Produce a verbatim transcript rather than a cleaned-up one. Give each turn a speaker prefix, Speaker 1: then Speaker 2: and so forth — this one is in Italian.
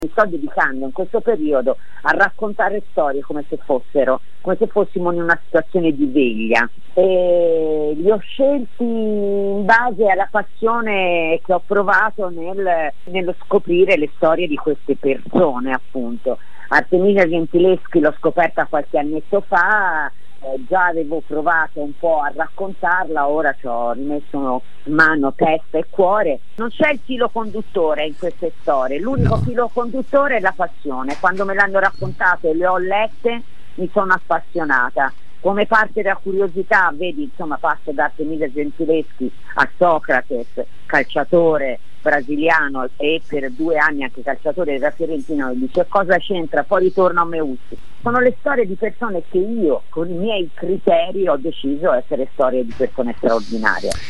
Speaker 1: Mi sto dedicando in questo periodo a raccontare storie come se fossero, come se fossimo in una situazione di veglia. E li ho scelti in base alla passione che ho provato nel, nello scoprire le storie di queste persone, appunto. Artemisia Gentileschi l'ho scoperta qualche annetto fa, eh, già avevo provato un po' a raccontarla, ora ci ho rimesso mano, testa e cuore. Non c'è il filo conduttore in queste storie, l'unico no. filo conduttore è la passione. Quando me l'hanno raccontato e le ho lette mi sono appassionata. Come parte della curiosità, vedi, insomma, passo da Artemisia Gentileschi a Socrates, calciatore brasiliano e per due anni anche calciatore della Fiorentina, dice cosa c'entra, poi ritorno a Meucci. Sono le storie di persone che io con i miei criteri ho deciso essere storie di persone straordinarie.